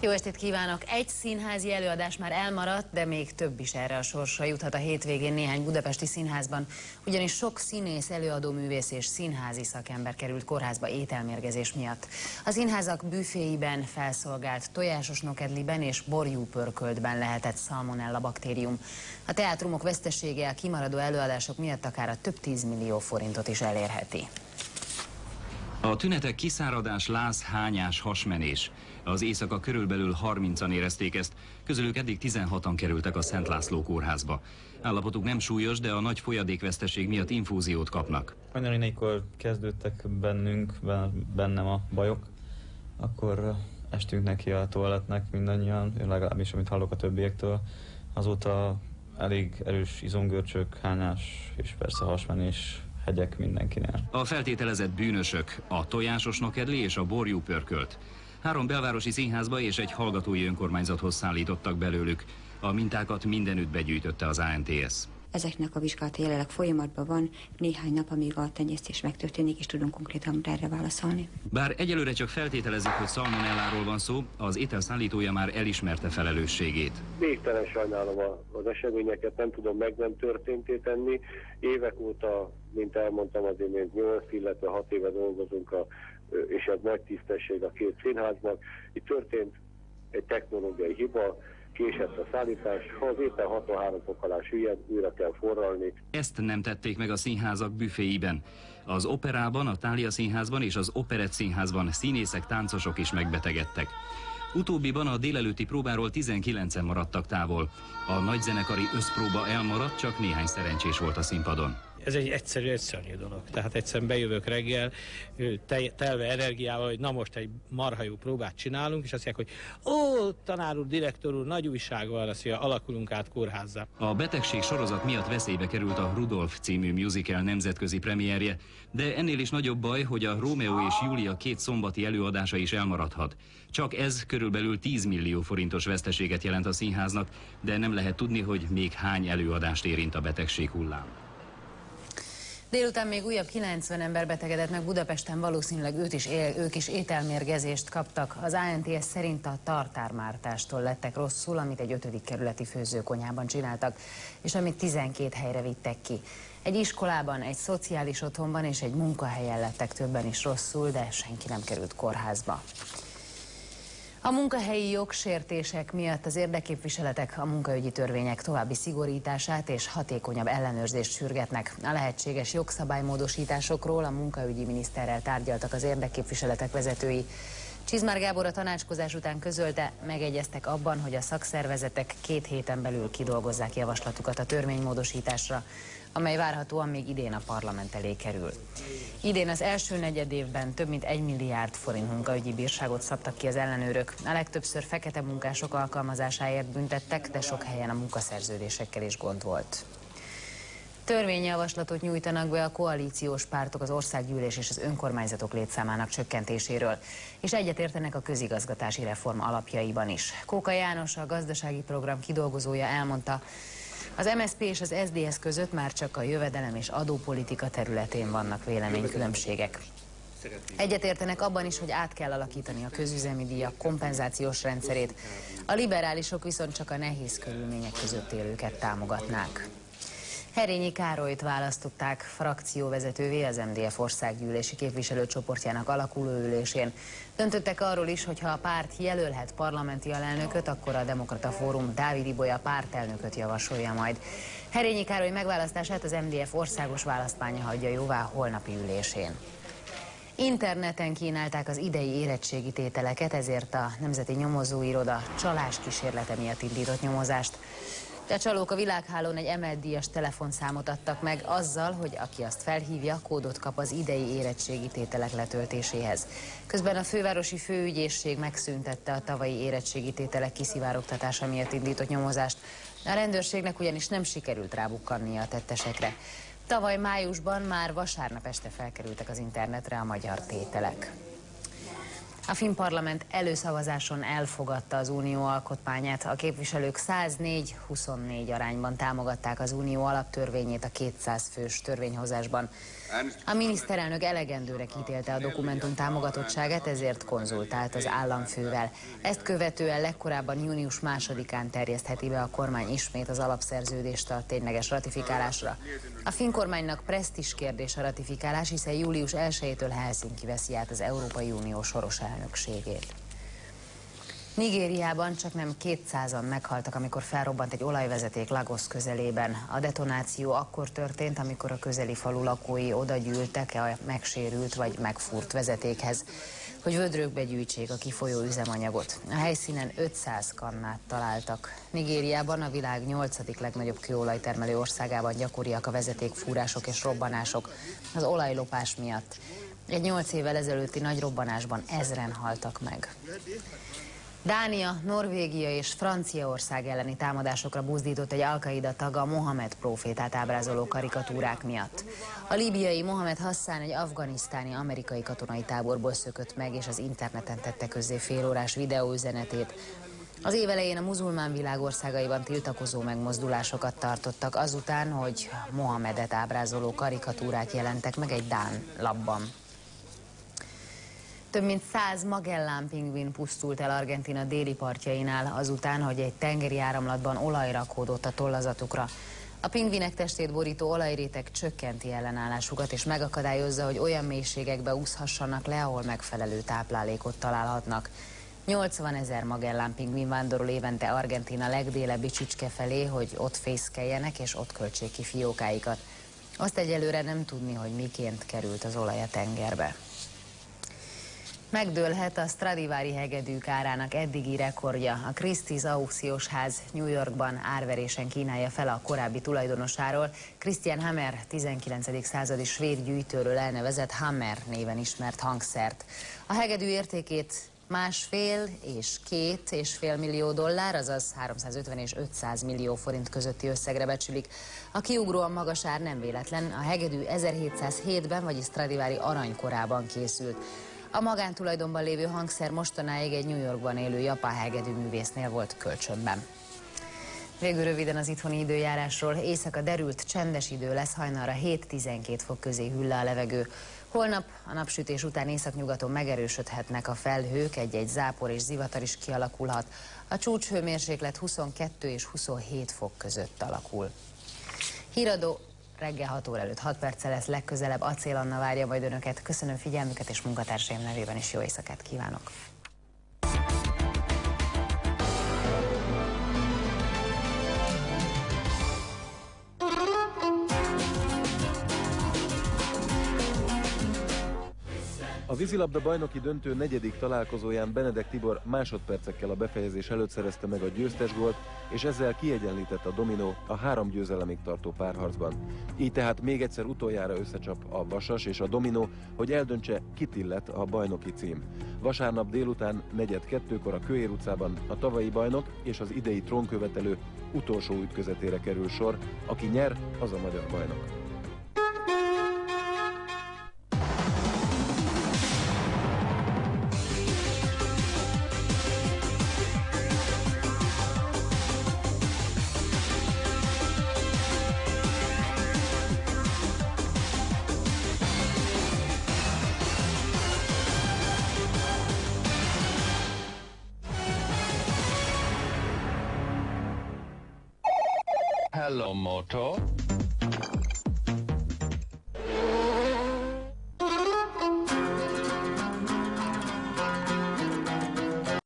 Jó estét kívánok! Egy színházi előadás már elmaradt, de még több is erre a sorsra juthat a hétvégén néhány budapesti színházban, ugyanis sok színész, előadóművész és színházi szakember került kórházba ételmérgezés miatt. A színházak büféiben felszolgált tojásos nokedliben és borjú pörköltben lehetett szalmonella baktérium. A teátrumok vesztesége a kimaradó előadások miatt akár a több 10 millió forintot is elérheti. A tünetek kiszáradás, láz, hányás, hasmenés. Az éjszaka körülbelül 30-an érezték ezt, közülük eddig 16-an kerültek a Szent László kórházba. Állapotuk nem súlyos, de a nagy folyadékveszteség miatt infúziót kapnak. Hajnali 4-kor kezdődtek bennem a bajok, akkor estünk neki a toalettnek mindannyian, legalábbis amit hallok a többiektől. Azóta elég erős izomgörcsök, hányás és persze hasmenés, hegyek mindenkinél. A feltételezett bűnösök a tojásos nokedli és a borjú pörkölt. 3 belvárosi színházba és egy hallgatói önkormányzathoz szállítottak belőlük. A mintákat mindenütt begyűjtötte az ANTS. Ezeknek a vizsgálata jelenleg folyamatban van, néhány nap, amíg a tenyésztés megtörténik, és tudunk konkrétan erre válaszolni. Bár egyelőre csak feltételezik, hogy szalmonelláról van szó, az étel szállítója már elismerte felelősségét. Végtelen sajnálom az eseményeket, nem tudom nem történté tenni. Évek óta, mint elmondtam, az imént 8, illetve 6 éve dolgozunk, és ez nagy tisztesség a két színháznak. Itt történt egy technológiai hiba, késett a szállítás, ha az éppen 63 fok alá süllyed, újra kell forralni. Ezt nem tették meg a színházak büféiben. Az Operában, a Thália Színházban és az Operett Színházban színészek, táncosok is megbetegedtek. Utóbbiban a délelőtti próbáról 19-en maradtak távol. A nagyzenekari összpróba elmaradt, csak néhány szerencsés volt a színpadon. Ez egy egyszerű dolog. Tehát egyszerűen bejövök reggel, telve energiával, hogy na most egy marha jó próbát csinálunk, és azt mondják, hogy ó, tanár úr, direktor úr, nagy újság van, azt mondja, alakulunk át kórházzá. A betegség sorozat miatt veszélybe került a Rudolf című musical nemzetközi premierje, de ennél is nagyobb baj, hogy a Rómeó és Júlia 2 szombati előadása is elmaradhat. Csak ez körülbelül 10 millió forintos veszteséget jelent a színháznak, de nem lehet tudni, hogy még hány előadást érint a betegség hullám. Délután még újabb 90 ember betegedett meg Budapesten, valószínűleg ők is ételmérgezést kaptak. Az ANTS szerint a tartármártástól lettek rosszul, amit egy 5. kerületi főzőkonyhában csináltak, és amit 12 helyre vittek ki. Egy iskolában, egy szociális otthonban és egy munkahelyen lettek többen is rosszul, de senki nem került kórházba. A munkahelyi jogsértések miatt az érdekképviseletek a munkaügyi törvények további szigorítását és hatékonyabb ellenőrzést sürgetnek. A lehetséges jogszabálymódosításokról a munkaügyi miniszterrel tárgyaltak az érdekképviseletek vezetői. Csizmár Gábor a tanácskozás után közölte, megegyeztek abban, hogy a szakszervezetek 2 héten belül kidolgozzák javaslatukat a törvénymódosításra, amely várhatóan még idén a parlament elé kerül. Idén az első negyedévben több mint 1 milliárd forint munkaügyi bírságot szabtak ki az ellenőrök. A legtöbbször fekete munkások alkalmazásáért büntettek, de sok helyen a munkaszerződésekkel is gond volt. Törvényjavaslatot nyújtanak be a koalíciós pártok az országgyűlés és az önkormányzatok létszámának csökkentéséről, és egyetértenek a közigazgatási reform alapjaiban is. Kóka János, a gazdasági program kidolgozója elmondta, az MSZP és az SZDSZ között már csak a jövedelem és adópolitika területén vannak véleménykülönbségek. Egyetértenek abban is, hogy át kell alakítani a közüzemi díjak kompenzációs rendszerét, a liberálisok viszont csak a nehéz körülmények között élőket támogatnák. Herényi Károlyt választották frakcióvezetővé az MDF országgyűlési képviselőcsoportjának alakuló ülésén. Döntöttek arról is, hogy ha a párt jelölhet parlamenti alelnököt, akkor a Demokrata Fórum Dávid Ibolya pártelnököt javasolja majd. Herényi Károly megválasztását az MDF országos választmánya hagyja jóvá holnapi ülésén. Interneten kínálták az idei érettségi tételeket, ezért a Nemzeti Nyomozóiroda csalás kísérlete miatt indított nyomozást. A csalók a világhálón egy emelt díjas telefonszámot adtak meg azzal, hogy aki azt felhívja, kódot kap az idei érettségi tételek letöltéséhez. Közben a fővárosi főügyészség megszüntette a tavalyi érettségi tételek kiszivárogtatása miatt indított nyomozást. A rendőrségnek ugyanis nem sikerült rábukkannia a tettesekre. Tavaly májusban már vasárnap este felkerültek az internetre a magyar tételek. A finn parlament előszavazáson elfogadta az unió alkotmányát. A képviselők 104-24 arányban támogatták az unió alaptörvényét a 200 fős törvényhozásban. A miniszterelnök elegendőnek ítélte a dokumentum támogatottságát, ezért konzultált az államfővel. Ezt követően legkorábban június 2-án terjesztheti be a kormány ismét az alapszerződést a tényleges ratifikálásra. A finn kormánynak presztízs kérdés a ratifikálás, hiszen július 1-től Helsinki veszi át az Európai Unió soros elnökségét. Nigériában csaknem 200-an meghaltak, amikor felrobbant egy olajvezeték Lagos közelében. A detonáció akkor történt, amikor a közeli falu lakói oda gyűltek a megsérült vagy megfúrt vezetékhez, hogy vödrökbe gyűjtsék a kifolyó üzemanyagot. A helyszínen 500 kannát találtak. Nigériában, a világ 8. legnagyobb kőolajtermelő országában gyakoriak a vezetékfúrások és robbanások az olajlopás miatt. Egy 8 évvel ezelőtti nagy robbanásban 1000-en haltak meg. Dánia, Norvégia és Franciaország elleni támadásokra buzdított egy Al-Qaida tag a Mohamed prófétát ábrázoló karikatúrák miatt. A líbiai Mohamed Hassan egy afganisztáni amerikai katonai táborból szökött meg, és az interneten tette közzé félórás videóüzenetét. Az év elején a muzulmán világ országaiban tiltakozó megmozdulásokat tartottak azután, hogy Mohamedet ábrázoló karikatúrák jelentek meg egy dán lapban. Több mint 100 Magellán pingvin pusztult el Argentína déli partjainál azután, hogy egy tengeri áramlatban olaj rakódott a tollazatukra. A pingvinek testét borító olajréteg csökkenti ellenállásukat és megakadályozza, hogy olyan mélységekbe úszhassanak le, ahol megfelelő táplálékot találhatnak. 80 000 Magellán pingvin vándorol évente Argentína legdélebbi csücske felé, hogy ott fészkeljenek és ott költsék ki fiókáikat. Azt egyelőre nem tudni, hogy miként került az olaj a tengerbe. Megdőlhet a Stradivari hegedűk árának eddigi rekordja. A Christie's aukciós ház New Yorkban árverésen kínálja fel a korábbi tulajdonosáról, Christian Hammer 19. századi svéd gyűjtőről elnevezett Hammer néven ismert hangszert. A hegedű értékét 1,5 és 2,5 millió dollár, azaz 350 és 500 millió forint közötti összegre becsülik. A kiugróan magas ár nem véletlen, a hegedű 1707-ben, vagyis Stradivari aranykorában készült. A magántulajdonban lévő hangszer mostanáig egy New Yorkban élő japán hegedűművésznél volt kölcsönben. Végül röviden az itthoni időjárásról. Éjszaka derült, csendes idő lesz, hajnalra 7-12 fok közé hűl le a levegő. Holnap a napsütés után északnyugaton megerősödhetnek a felhők, egy-egy zápor és zivatar is kialakulhat. A csúcshőmérséklet 22 és 27 fok között alakul. Híradó reggel 6 óra előtt 6 perccel lesz legközelebb. Acél Anna várja majd önöket. Köszönöm figyelmüket, és munkatársaim nevében is jó éjszakát kívánok. A vízilabda bajnoki döntő negyedik találkozóján Benedek Tibor másodpercekkel a befejezés előtt szerezte meg a győztes gólt, és ezzel kiegyenlített a Dominó a 3 győzelemig tartó párharcban. Így tehát még egyszer utoljára összecsap a Vasas és a Dominó, hogy eldöntse, kit illet a bajnoki cím. Vasárnap délután 4:02-kor a Kőér utcában a tavalyi bajnok és az idei trónkövetelő utolsó ütközetére kerül sor. Aki nyer, az a magyar bajnok. Hello, Moto.